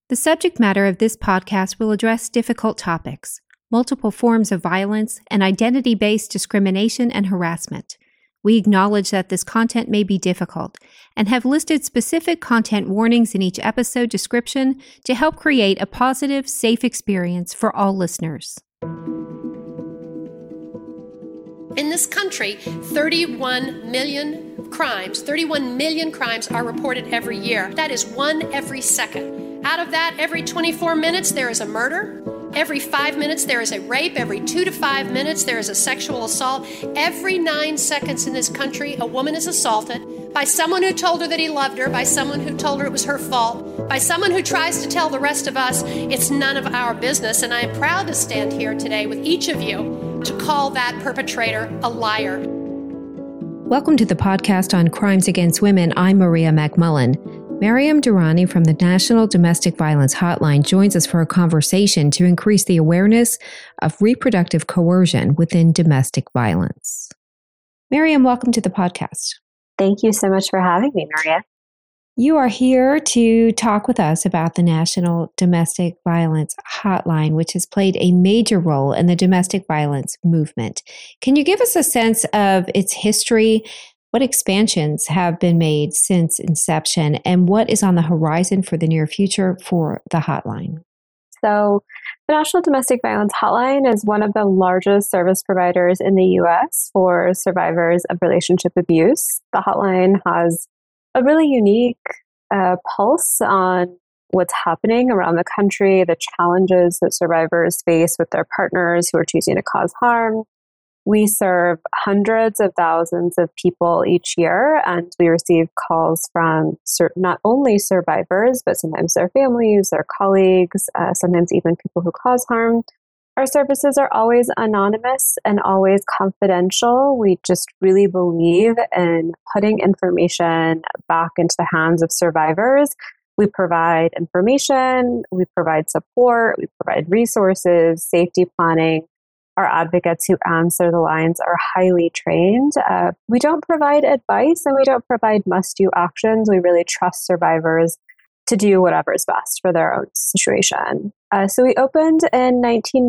The subject matter of this podcast will address difficult topics, multiple forms of violence, and identity-based discrimination and harassment. We acknowledge that this content may be difficult and have listed specific content warnings in each episode description to help create a positive, safe experience for all listeners. In this country, 31 million crimes are reported every year. That is one every second. Out of that, every 24 minutes, there is a murder. Every 5 minutes, there is a rape. Every 2 to 5 minutes, there is a sexual assault. Every 9 seconds in this country, a woman is assaulted by someone who told her that he loved her, by someone who told her it was her fault, by someone who tries to tell the rest of us it's none of our business. And I am proud to stand here today with each of you to call that perpetrator a liar. Welcome to the podcast on crimes against women. I'm Maria McMullen. Mariam Durrani from the National Domestic Violence Hotline joins us for a conversation to increase the awareness of reproductive coercion within domestic violence. Mariam, welcome to the podcast. Thank you so much for having me, Maria. You are here to talk with us about the National Domestic Violence Hotline, which has played a major role in the domestic violence movement. Can you give us a sense of its history? What expansions have been made since inception, and what is on the horizon for the near future for the hotline? So, the National Domestic Violence Hotline is one of the largest service providers in the U.S. for survivors of relationship abuse. The hotline has a really unique pulse on what's happening around the country, the challenges that survivors face with their partners who are choosing to cause harm. We serve hundreds of thousands of people each year, and we receive calls from not only survivors, but sometimes their families, their colleagues, sometimes even people who cause harm. Our services are always anonymous and always confidential. We just really believe in putting information back into the hands of survivors. We provide information, we provide support, we provide resources, safety planning. Our advocates who answer the lines are highly trained. We don't provide advice and we don't provide must-do actions. We really trust survivors to do whatever is best for their own situation. So we opened in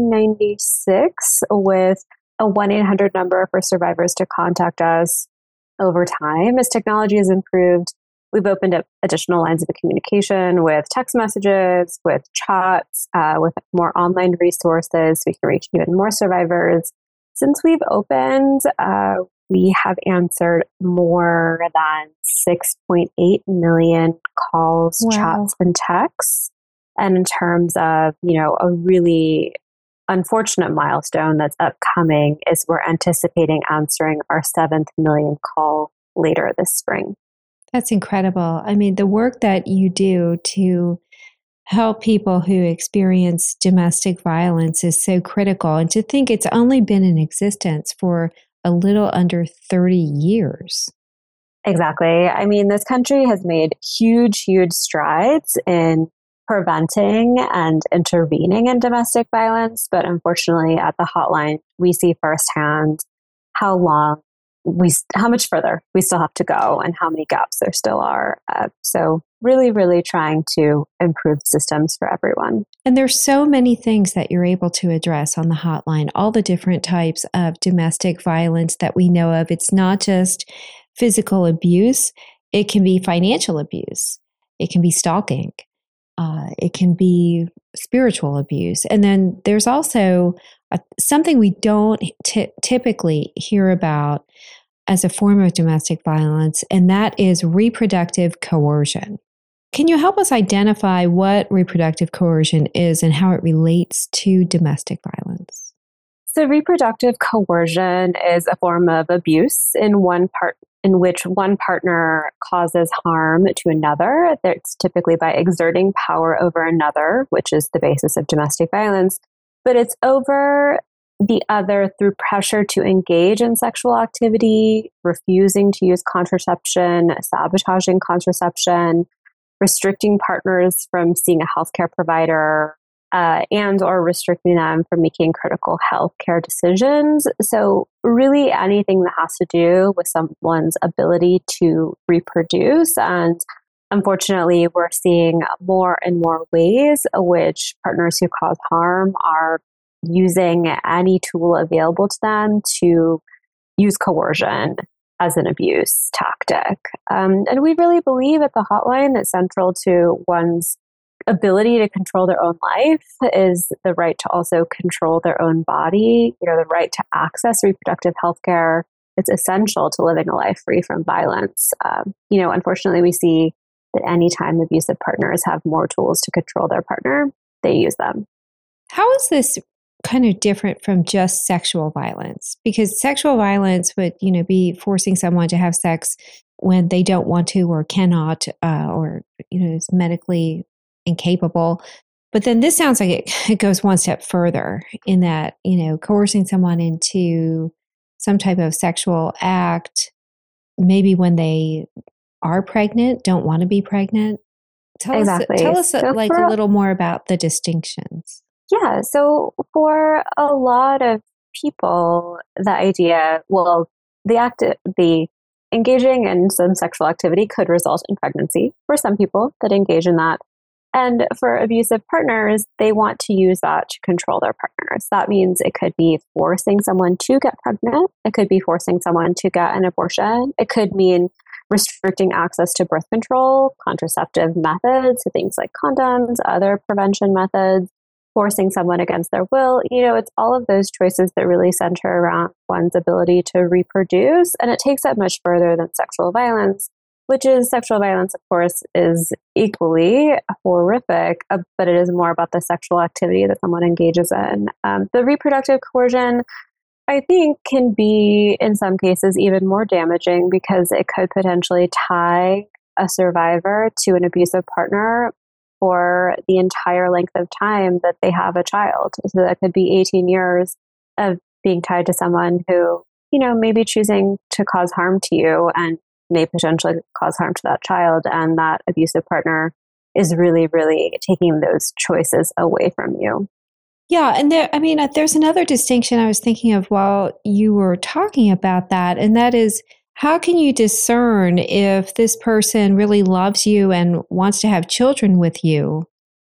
1996 with a 1-800 number for survivors to contact us. Over time, as technology has improved, we've opened up additional lines of communication with text messages, with chats, with more online resources. We can reach even more survivors. Since we've opened, we have answered more than 6.8 million calls, chats, and texts. And in terms of, a really unfortunate milestone that's upcoming is we're anticipating answering our 7th million call later this spring. That's incredible. I mean, the work that you do to help people who experience domestic violence is so critical. And to think it's only been in existence for a little under 30 years. Exactly. I mean, this country has made huge, huge strides in preventing and intervening in domestic violence. But unfortunately, at the hotline, we see firsthand how much further we still have to go and how many gaps there still are. So really, really trying to improve systems for everyone. And there's so many things that you're able to address on the hotline, all the different types of domestic violence that we know of. It's not just physical abuse. It can be financial abuse. It can be stalking. It can be spiritual abuse. And then there's also something we don't typically hear about as a form of domestic violence, and that is reproductive coercion. Can you help us identify what reproductive coercion is and how it relates to domestic violence? So reproductive coercion is a form of abuse in which one partner causes harm to another. It's typically by exerting power over another, which is the basis of domestic violence, but it's over the other through pressure to engage in sexual activity, refusing to use contraception, sabotaging contraception, restricting partners from seeing a healthcare provider, and or restricting them from making critical healthcare decisions. So really anything that has to do with someone's ability to reproduce and unfortunately, we're seeing more and more ways in which partners who cause harm are using any tool available to them to use coercion as an abuse tactic. And we really believe at the hotline that central to one's ability to control their own life is the right to also control their own body, the right to access reproductive health care. It's essential to living a life free from violence. Unfortunately, we see that anytime abusive partners have more tools to control their partner, they use them. How is this kind of different from just sexual violence? Because sexual violence would, be forcing someone to have sex when they don't want to or cannot, or, is medically incapable. But then this sounds like it goes one step further in that, coercing someone into some type of sexual act, maybe when they are pregnant, don't want to be pregnant. Tell us a little more about the distinctions. Yeah. So for a lot of people, the idea, the engaging in some sexual activity could result in pregnancy for some people that engage in that. And for abusive partners, they want to use that to control their partners. That means it could be forcing someone to get pregnant. It could be forcing someone to get an abortion. It could mean restricting access to birth control, contraceptive methods, so things like condoms, other prevention methods, forcing someone against their will. It's all of those choices that really center around one's ability to reproduce. And it takes that much further than sexual violence, which is sexual violence, of course, is equally horrific, but it is more about the sexual activity that someone engages in. The reproductive coercion, I think, can be, in some cases, even more damaging because it could potentially tie a survivor to an abusive partner for the entire length of time that they have a child. So that could be 18 years of being tied to someone who, may be choosing to cause harm to you and may potentially cause harm to that child. And that abusive partner is really, really taking those choices away from you. Yeah. And there's another distinction I was thinking of while you were talking about that. And that is, how can you discern if this person really loves you and wants to have children with you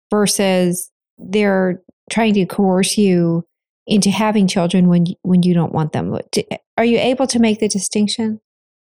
versus they're trying to coerce you into having children when you don't want them? Are you able to make the distinction?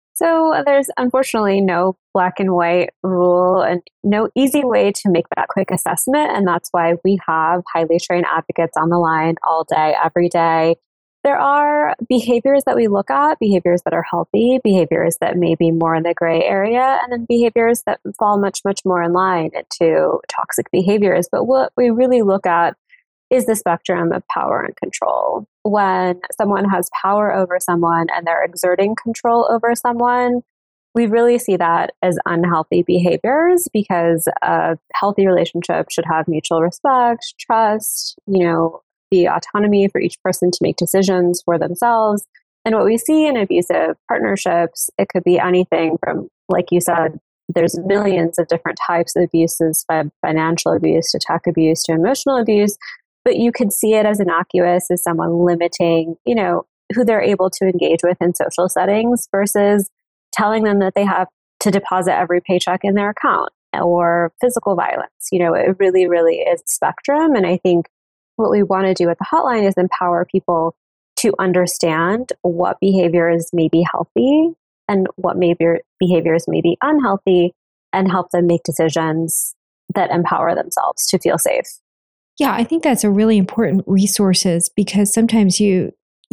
So there's unfortunately no black and white rule and no easy way to make that quick assessment. And that's why we have highly trained advocates on the line all day, every day. There are behaviors that we look at, behaviors that are healthy, behaviors that may be more in the gray area, and then behaviors that fall much, much more in line into toxic behaviors. But what we really look at is the spectrum of power and control. When someone has power over someone and they're exerting control over someone, we really see that as unhealthy behaviors because a healthy relationship should have mutual respect, trust, the autonomy for each person to make decisions for themselves. And what we see in abusive partnerships, it could be anything from, like you said, there's millions of different types of abuses, from financial abuse to tech abuse to emotional abuse. But you could see it as innocuous as someone limiting, who they're able to engage with in social settings versus telling them that they have to deposit every paycheck in their account, or physical violence. It really, really is spectrum. And I think what we want to do at the hotline is empower people to understand what behaviors may be healthy and what behaviors may be unhealthy, and help them make decisions that empower themselves to feel safe. Yeah, I think that's a really important resources because sometimes you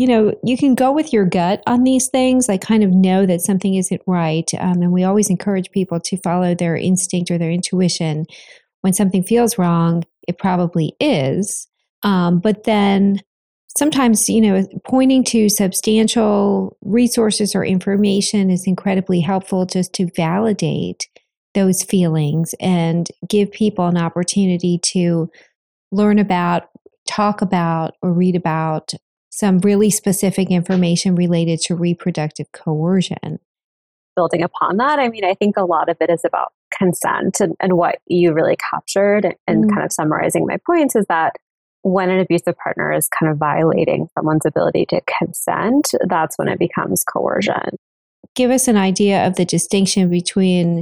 can go with your gut on these things, like kind of know that something isn't right. And we always encourage people to follow their instinct or their intuition. When something feels wrong, it probably is. But then sometimes, pointing to substantial resources or information is incredibly helpful just to validate those feelings and give people an opportunity to learn about, talk about, or read about some really specific information related to reproductive coercion. Building upon that, I think a lot of it is about consent, and what you really captured and kind of summarizing my points is that when an abusive partner is kind of violating someone's ability to consent, that's when it becomes coercion. Give us an idea of the distinction between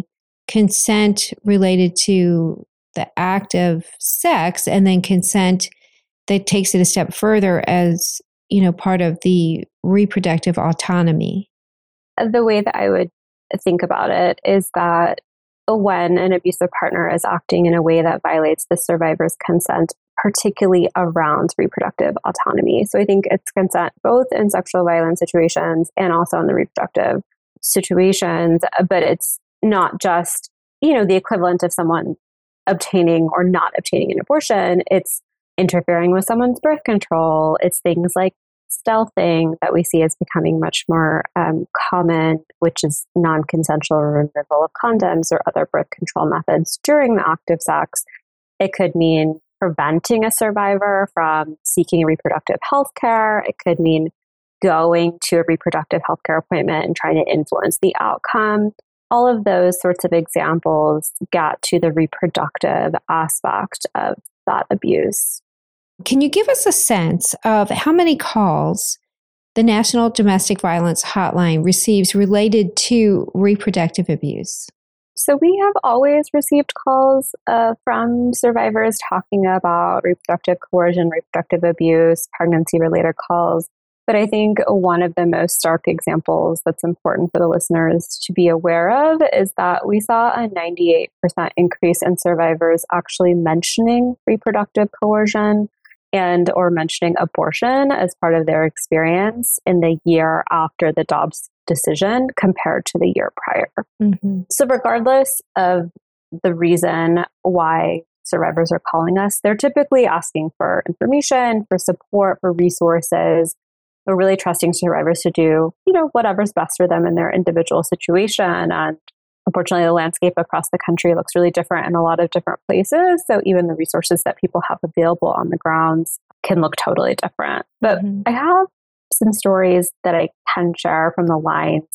consent related to the act of sex, and then consent that takes it a step further as, part of the reproductive autonomy. The way that I would think about it is that when an abusive partner is acting in a way that violates the survivor's consent, particularly around reproductive autonomy. So I think it's consent both in sexual violence situations and also in the reproductive situations, but it's not just, the equivalent of someone obtaining or not obtaining an abortion. It's interfering with someone's birth control. It's things like stealthing that we see as becoming much more common, which is non-consensual removal of condoms or other birth control methods during the act of sex. It could mean preventing a survivor from seeking reproductive health care. It could mean going to a reproductive health care appointment and trying to influence the outcome. All of those sorts of examples get to the reproductive aspect of that abuse. Can you give us a sense of how many calls the National Domestic Violence Hotline receives related to reproductive abuse? So we have always received calls from survivors talking about reproductive coercion, reproductive abuse, pregnancy-related calls. But I think one of the most stark examples that's important for the listeners to be aware of is that we saw a 98% increase in survivors actually mentioning reproductive coercion and or mentioning abortion as part of their experience in the year after the Dobbs decision compared to the year prior. Mm-hmm. So regardless of the reason why survivors are calling us, they're typically asking for information, for support, for resources. We're really trusting survivors to do, whatever's best for them in their individual situation. And unfortunately, the landscape across the country looks really different in a lot of different places. So even the resources that people have available on the grounds can look totally different. But I have some stories that I can share from the lines.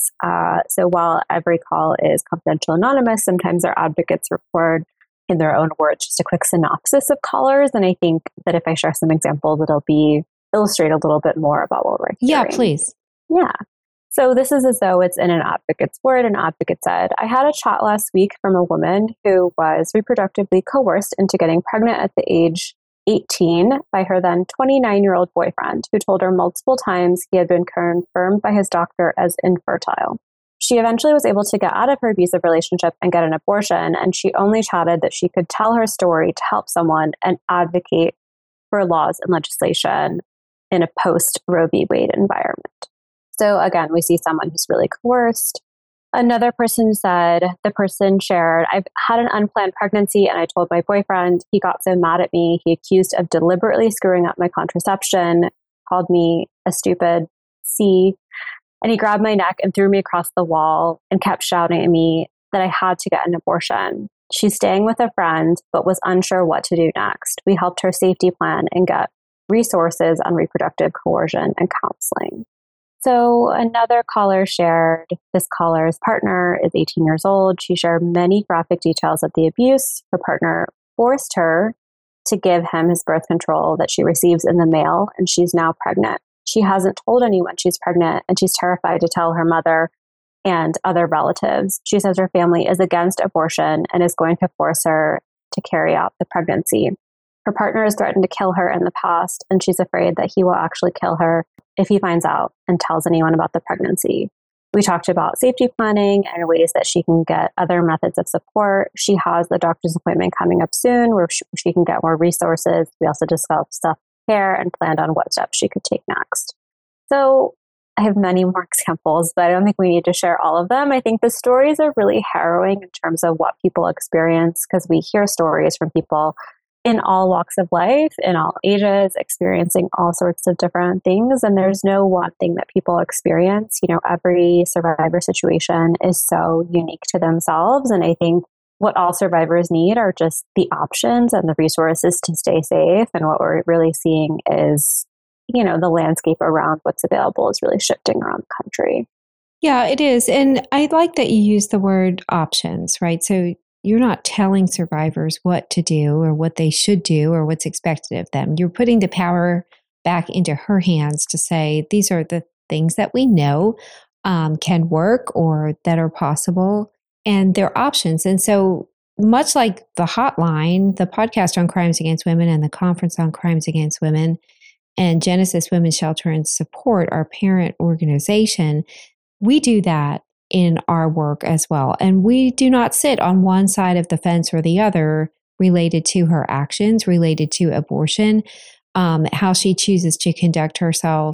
So while every call is confidential anonymous, sometimes our advocates record in their own words just a quick synopsis of callers. And I think that if I share some examples, it'll illustrate a little bit more about what we're hearing. Yeah, please. Yeah. So this is as though it's in an advocate's word. An advocate said, I had a chat last week from a woman who was reproductively coerced into getting pregnant at the age 18 by her then 29-year-old boyfriend, who told her multiple times he had been confirmed by his doctor as infertile. She eventually was able to get out of her abusive relationship and get an abortion, and she only chatted that she could tell her story to help someone and advocate for laws and legislation in a post-Roe v. Wade environment. So again, we see someone who's really coerced. Another person said, the person shared, I've had an unplanned pregnancy and I told my boyfriend. He got so mad at me. He accused of deliberately screwing up my contraception, called me a stupid C, and he grabbed my neck and threw me across the wall and kept shouting at me that I had to get an abortion. She's staying with a friend, but was unsure what to do next. We helped her safety plan and get resources on reproductive coercion and counseling. So another caller shared, this caller's partner is 18 years old. She shared many graphic details of the abuse. Her partner forced her to give him his birth control that she receives in the mail, and she's now pregnant. She hasn't told anyone she's pregnant, and she's terrified to tell her mother and other relatives. She says her family is against abortion and is going to force her to carry out the pregnancy. Her partner has threatened to kill her in the past, and she's afraid that he will actually kill her if he finds out and tells anyone about the pregnancy. We talked about safety planning and ways that she can get other methods of support. She has the doctor's appointment coming up soon where she can get more resources. We also discussed self-care and planned on what steps she could take next. So I have many more examples, but I don't think we need to share all of them. I think the stories are really harrowing in terms of what people experience, because we hear stories from people in all walks of life, in all ages, experiencing all sorts of different things. And there's no one thing that people experience. Every survivor situation is so unique to themselves. And I think what all survivors need are just the options and the resources to stay safe. And what we're really seeing is, the landscape around what's available is really shifting around the country. Yeah, it is. And I like that you use the word options, right? So you're not telling survivors what to do or what they should do or what's expected of them. You're putting the power back into her hands to say, these are the things that we know can work or that are possible. and their options. And so, much like the hotline, the podcast on crimes against women, and the conference on crimes against women, and Genesis Women's Shelter and Support, our parent organization, we do that in our work as well. And we do not sit on one side of the fence or the other related to her actions, related to abortion, how she chooses to conduct herself.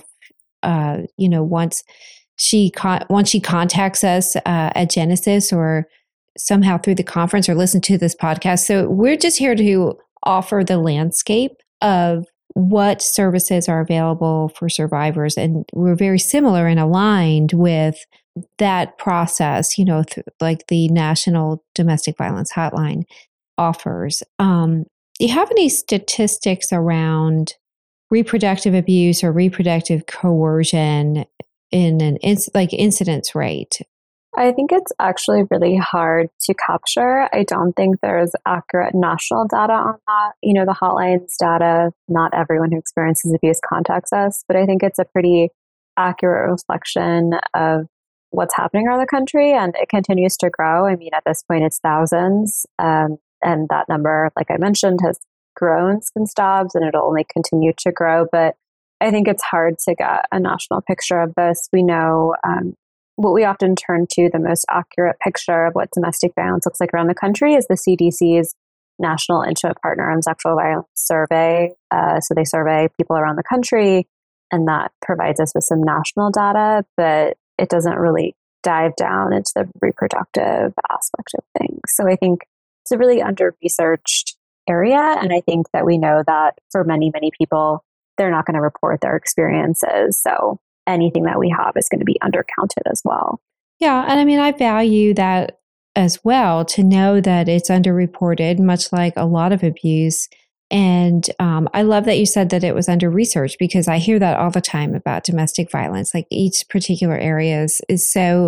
Once she contacts us at Genesis, or somehow through the conference, or listen to this podcast. So we're just here to offer the landscape of what services are available for survivors. And we're very similar and aligned with that process, like the National Domestic Violence Hotline offers. Do you have any statistics around reproductive abuse or reproductive coercion in an incidence rate? I think it's actually really hard to capture. I don't think there's accurate national data on that. The hotline's data, not everyone who experiences abuse contacts us, but I think it's a pretty accurate reflection of what's happening around the country, and it continues to grow. I mean, at this point, it's thousands, and that number, like I mentioned, has grown since Dobbs, and it'll only continue to grow. But I think it's hard to get a national picture of this. We know what we often turn to, the most accurate picture of what domestic violence looks like around the country, is the CDC's National Intimate Partner and Sexual Violence Survey. So they survey people around the country, and that provides us with some national data, but it doesn't really dive down into the reproductive aspect of things. So I think it's a really under-researched area, and I think that we know that for many, many people, they're not going to report their experiences. So anything that we have is going to be undercounted as well. Yeah. And I mean, I value that as well, to know that it's underreported, much like a lot of abuse. And I love that you said that it was under researched, because I hear that all the time about domestic violence. Like, each particular area is so,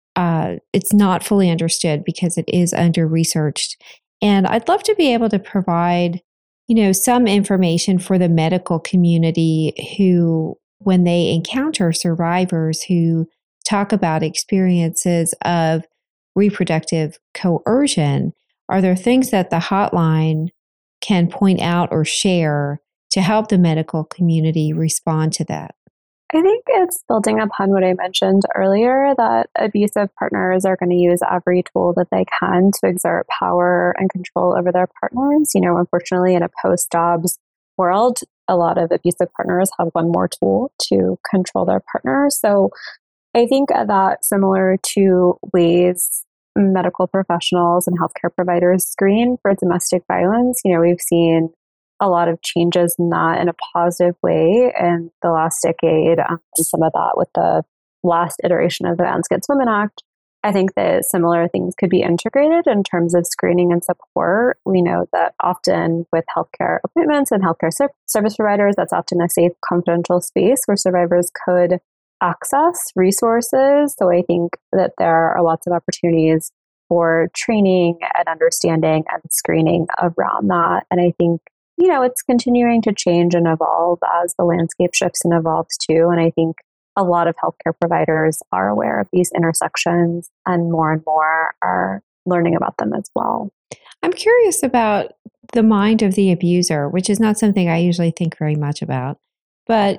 it's not fully understood because it is under researched. And I'd love to be able to provide, some information for the medical community who, when they encounter survivors who talk about experiences of reproductive coercion, are there things that the hotline can point out or share to help the medical community respond to that? I think it's building upon what I mentioned earlier, that abusive partners are going to use every tool that they can to exert power and control over their partners. Unfortunately, in a post-Dobbs world, a lot of abusive partners have one more tool to control their partner. So I think that, similar to ways medical professionals and healthcare providers screen for domestic violence, we've seen a lot of changes in that in a positive way in the last decade. And some of that with the last iteration of the Violence Against Women Act. I think that similar things could be integrated in terms of screening and support. We know that often with healthcare appointments and healthcare service providers, that's often a safe, confidential space where survivors could access resources. So I think that there are lots of opportunities for training and understanding and screening around that. And I think, it's continuing to change and evolve as the landscape shifts and evolves too. And I think a lot of healthcare providers are aware of these intersections, and more are learning about them as well. I'm curious about the mind of the abuser, which is not something I usually think very much about. But,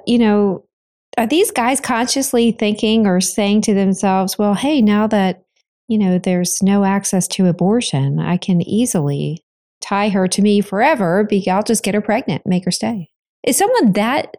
are these guys consciously thinking or saying to themselves, well, hey, now that, there's no access to abortion, I can easily tie her to me forever. I'll just get her pregnant, make her stay. Is someone that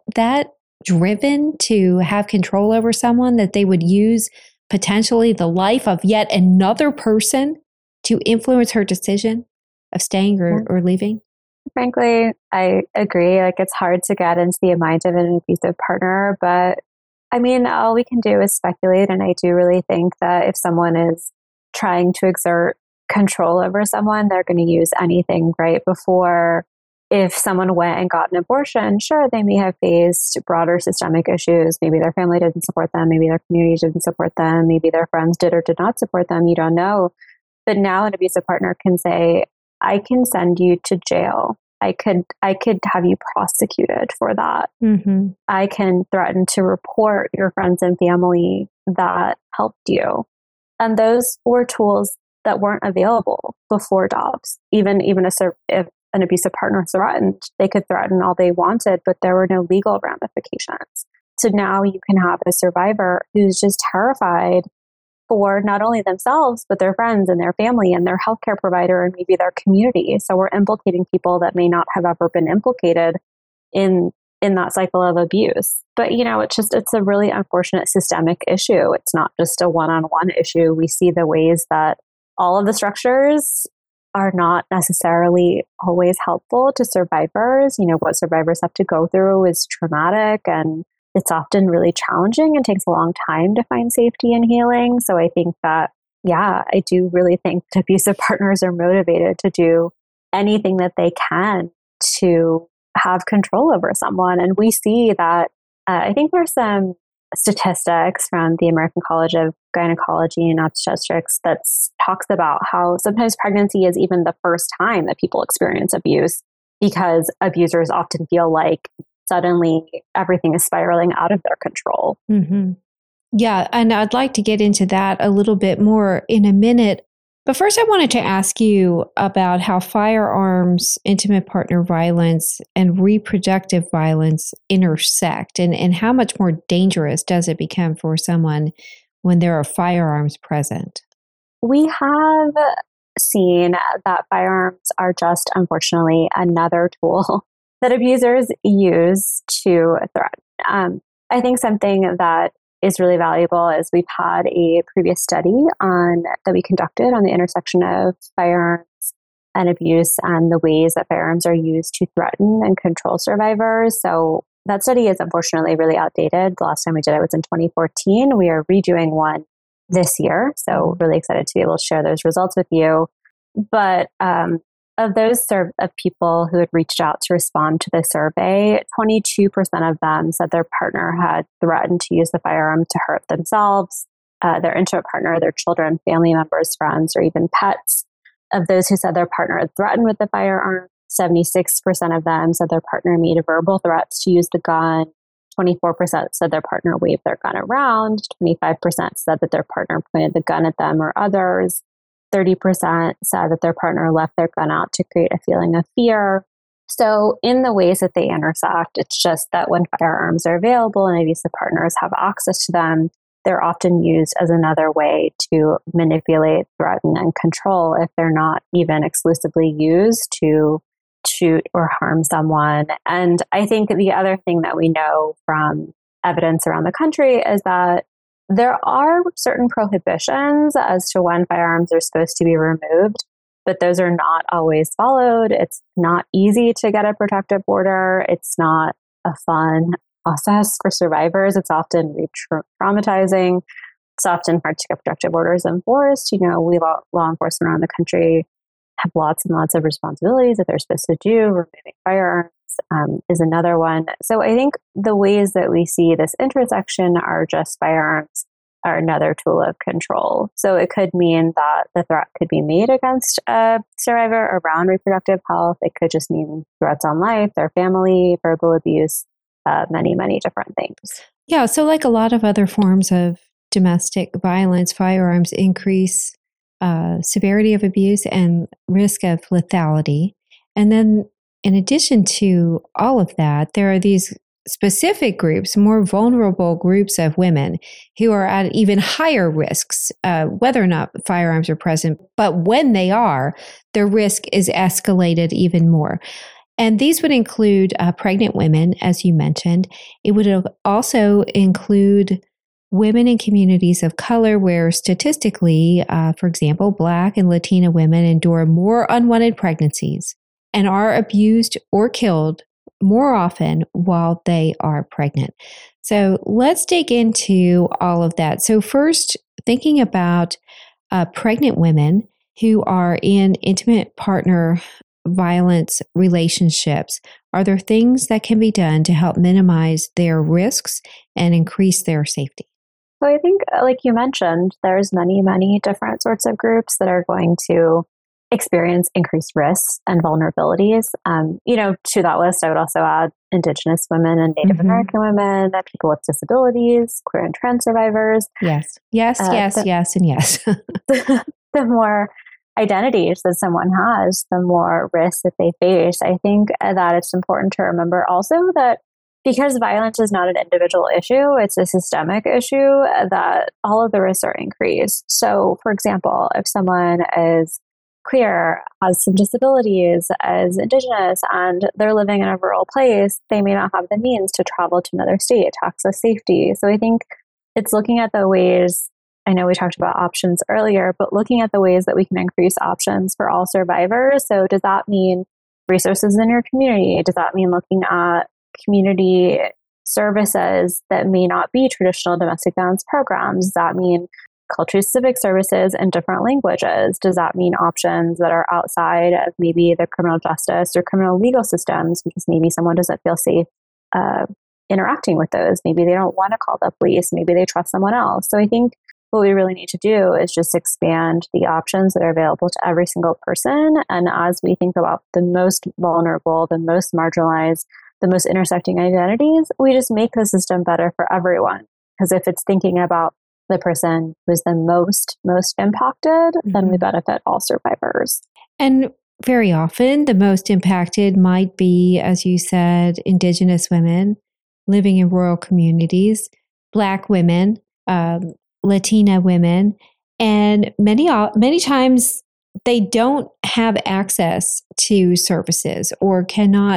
driven to have control over someone that they would use potentially the life of yet another person to influence her decision of staying or leaving? Frankly, I agree. It's hard to get into the mind of an abusive partner, but I mean, all we can do is speculate. And I do really think that if someone is trying to exert control over someone, they're going to use anything. Right before, if someone went and got an abortion, sure, they may have faced broader systemic issues. Maybe their family didn't support them. Maybe their community didn't support them. Maybe their friends did or did not support them. You don't know. But now an abusive partner can say, I can send you to jail. I could have you prosecuted for that. Mm-hmm. I can threaten to report your friends and family that helped you. And those were tools that weren't available before Dobbs. If an abusive partner threatened, they could threaten all they wanted, but there were no legal ramifications. So now you can have a survivor who's just terrified for not only themselves, but their friends and their family and their healthcare provider and maybe their community. So we're implicating people that may not have ever been implicated in that cycle of abuse. But, it's a really unfortunate systemic issue. It's not just a one-on-one issue. We see the ways that all of the structures are not necessarily always helpful to survivors. What survivors have to go through is traumatic, and it's often really challenging and takes a long time to find safety and healing. So I think that, I do really think abusive partners are motivated to do anything that they can to have control over someone. And we see that, I think there's some statistics from the American College of Gynecology and Obstetrics that talks about how sometimes pregnancy is even the first time that people experience abuse, because abusers often feel like suddenly everything is spiraling out of their control. Mm-hmm. Yeah, and I'd like to get into that a little bit more in a minute. But first, I wanted to ask you about how firearms, intimate partner violence, and reproductive violence intersect, and how much more dangerous does it become for someone when there are firearms present? We have seen that firearms are just, unfortunately, another tool that abusers use to threaten. I think something that is really valuable is we've had a previous study that we conducted on the intersection of firearms and abuse and the ways that firearms are used to threaten and control survivors. So that study is unfortunately really outdated. The last time we did it was in 2014. We are redoing one this year. So really excited to be able to share those results with you. But of those of people who had reached out to respond to the survey, 22% of them said their partner had threatened to use the firearm to hurt themselves, their intimate partner, their children, family members, friends, or even pets. Of those who said their partner had threatened with the firearm, 76% of them said their partner made verbal threats to use the gun. 24% said their partner waved their gun around. 25% said that their partner pointed the gun at them or others. 30% said that their partner left their gun out to create a feeling of fear. So in the ways that they intersect, it's just that when firearms are available and abusive partners have access to them, they're often used as another way to manipulate, threaten, and control if they're not even exclusively used to shoot or harm someone. And I think the other thing that we know from evidence around the country is that there are certain prohibitions as to when firearms are supposed to be removed, but those are not always followed. It's not easy to get a protective order. It's not a fun process for survivors. It's often re-traumatizing. It's often hard to get protective orders enforced. We law enforcement around the country have lots and lots of responsibilities that they're supposed to do. Removing firearms is another one. So I think the ways that we see this intersection are just firearms are another tool of control. So it could mean that the threat could be made against a survivor around reproductive health. It could just mean threats on life, their family, verbal abuse, many, many different things. Yeah, so like a lot of other forms of domestic violence, firearms increase severity of abuse and risk of lethality. And then in addition to all of that, there are these specific groups, more vulnerable groups of women who are at even higher risks, whether or not firearms are present. But when they are, their risk is escalated even more. And these would include pregnant women, as you mentioned. It would also include women in communities of color where statistically, for example, Black and Latina women endure more unwanted pregnancies and are abused or killed more often while they are pregnant. So let's dig into all of that. So first, thinking about pregnant women who are in intimate partner violence relationships, are there things that can be done to help minimize their risks and increase their safety? So I think, like you mentioned, there's many, many different sorts of groups that are going to experience increased risks and vulnerabilities. To that list, I would also add Indigenous women and Native American women, people with disabilities, queer and trans survivors. Yes, and yes. the more identities that someone has, the more risks that they face. I think that it's important to remember also that because violence is not an individual issue, it's a systemic issue, that all of the risks are increased. So, for example, if someone is queer, has some disabilities, is Indigenous, and they're living in a rural place, they may not have the means to travel to another state to access safety. So I think it's looking at the ways, I know we talked about options earlier, but looking at the ways that we can increase options for all survivors. So does that mean resources in your community? Does that mean looking at community services that may not be traditional domestic violence programs? Does that mean culturally specific services in different languages? Does that mean options that are outside of maybe the criminal justice or criminal legal systems because maybe someone doesn't feel safe interacting with those? Maybe they don't want to call the police. Maybe they trust someone else. So I think what we really need to do is just expand the options that are available to every single person. And as we think about the most vulnerable, the most marginalized, the most intersecting identities, we just make the system better for everyone. Because if it's thinking about the person who's the most impacted, then we benefit all survivors. And very often, the most impacted might be, as you said, Indigenous women living in rural communities, Black women, Latina women, and many times they don't have access to services or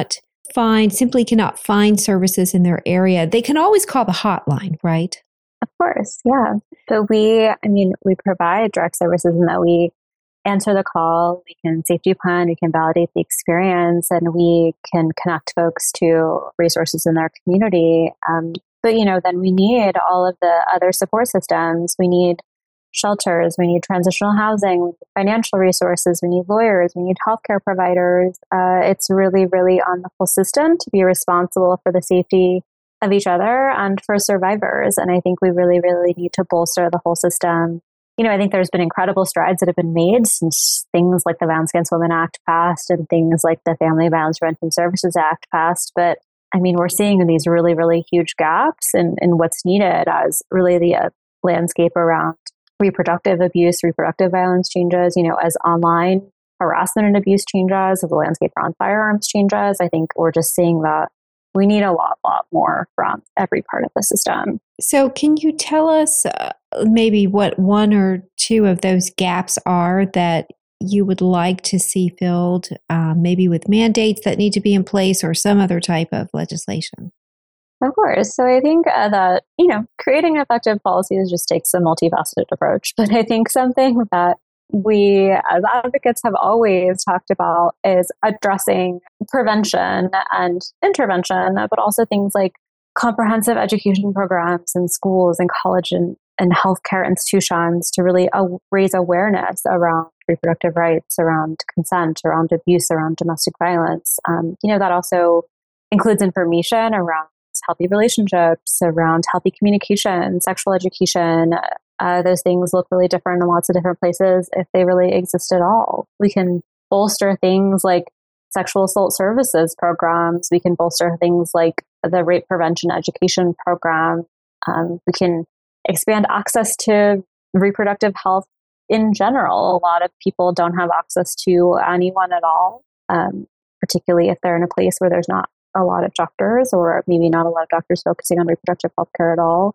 simply cannot find services in their area. They can always call the hotline, right? Of course, yeah. So we provide direct services in that we answer the call, we can safety plan, we can validate the experience, and we can connect folks to resources in their community. But then we need all of the other support systems. We need shelters, we need transitional housing, financial resources, we need lawyers, we need healthcare providers. It's really, really on the whole system to be responsible for the safety of each other and for survivors. And I think we really, really need to bolster the whole system. I think there's been incredible strides that have been made since things like the Violence Against Women Act passed and things like the Family Violence Prevention Services Act passed. But we're seeing these really, really huge gaps in what's needed as really the landscape around reproductive abuse, reproductive violence changes, as online harassment and abuse changes, as the landscape around firearms changes. I think we're just seeing that we need a lot more from every part of the system. So can you tell us maybe what one or two of those gaps are that you would like to see filled, maybe with mandates that need to be in place or some other type of legislation? Of course. So I think that, creating effective policies just takes a multifaceted approach. But I think something that we as advocates have always talked about is addressing prevention and intervention, but also things like comprehensive education programs in schools and college and healthcare institutions to really raise awareness around reproductive rights, around consent, around abuse, around domestic violence. That also includes information around healthy relationships, around healthy communication, sexual education. Those things look really different in lots of different places if they really exist at all. We can bolster things like sexual assault services programs. We can bolster things like the rape prevention education program. We can expand access to reproductive health in general. A lot of people don't have access to anyone at all, particularly if they're in a place where there's not a lot of doctors, or maybe not a lot of doctors focusing on reproductive health care at all.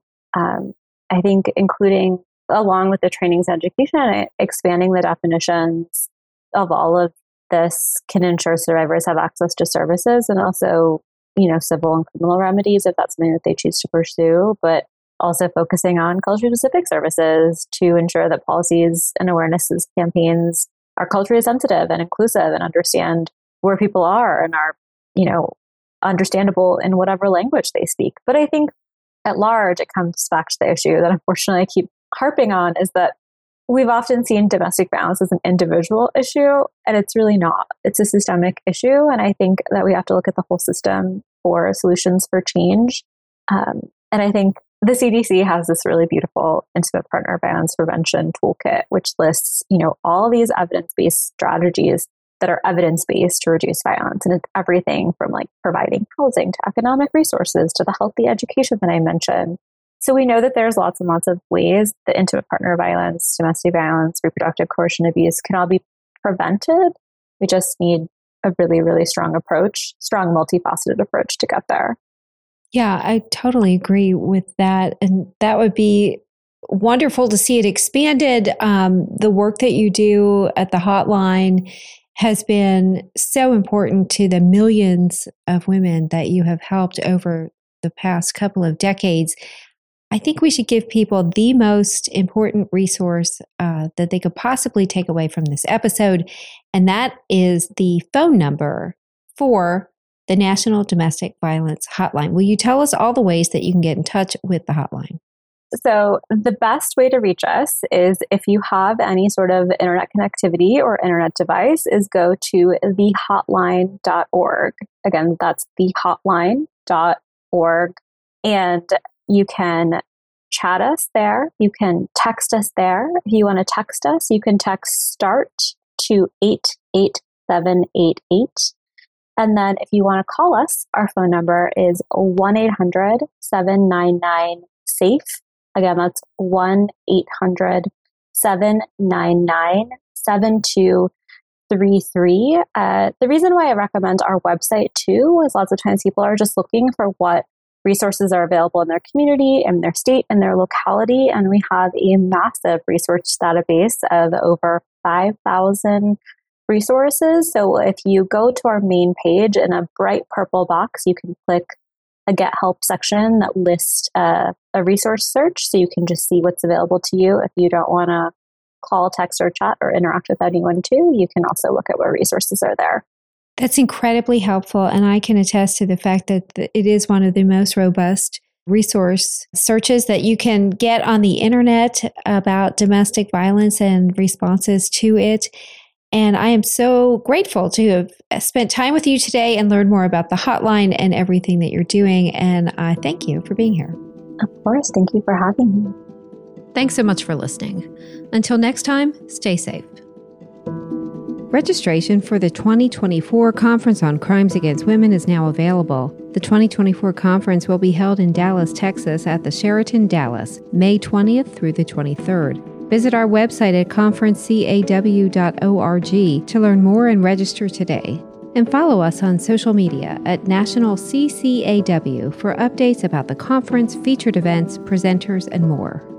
I think including, along with the trainings and education, expanding the definitions of all of this can ensure survivors have access to services and also, civil and criminal remedies if that's something that they choose to pursue, but also focusing on culture-specific services to ensure that policies and awarenesses campaigns are culturally sensitive and inclusive and understand where people are and are, understandable in whatever language they speak. But I think at large, it comes back to the issue that unfortunately I keep harping on, is that we've often seen domestic violence as an individual issue, and it's really not. It's a systemic issue, and I think that we have to look at the whole system for solutions for change. And I think the CDC has this really beautiful intimate partner violence prevention toolkit, which lists, all these evidence-based strategies that are evidence-based to reduce violence. And it's everything from like providing housing to economic resources to the healthy education that I mentioned. So we know that there's lots and lots of ways that intimate partner violence, domestic violence, reproductive coercion abuse can all be prevented. We just need a really, really strong approach, strong multifaceted approach to get there. Yeah, I totally agree with that. And that would be wonderful to see it expanded. The work that you do at the hotline has been so important to the millions of women that you have helped over the past couple of decades. I think we should give people the most important resource that they could possibly take away from this episode, and that is the phone number for the National Domestic Violence Hotline. Will you tell us all the ways that you can get in touch with the hotline? So the best way to reach us is, if you have any sort of internet connectivity or internet device, is go to thehotline.org. Again, that's thehotline.org. And you can chat us there. You can text us there. If you want to text us, you can text START to 88788. And then if you want to call us, our phone number is 1-800-799-SAFE. Again, that's 1-800-799-7233. The reason why I recommend our website too is lots of times people are just looking for what resources are available in their community, in their state, in their locality. And we have a massive research database of over 5,000 resources. So if you go to our main page, in a bright purple box, you can click a Get Help section that lists a resource search, so you can just see what's available to you. If you don't want to call, text, or chat or interact with anyone too, you can also look at what resources are there. That's incredibly helpful, and I can attest to the fact that it is one of the most robust resource searches that you can get on the internet about domestic violence and responses to it. And I am so grateful to have spent time with you today and learn more about the hotline and everything that you're doing. And I thank you for being here. Of course. Thank you for having me. Thanks so much for listening. Until next time, stay safe. Registration for the 2024 Conference on Crimes Against Women is now available. The 2024 conference will be held in Dallas, Texas at the Sheraton Dallas, May 20th through the 23rd. Visit our website at conferencecaw.org to learn more and register today. And follow us on social media at National CCAW for updates about the conference, featured events, presenters, and more.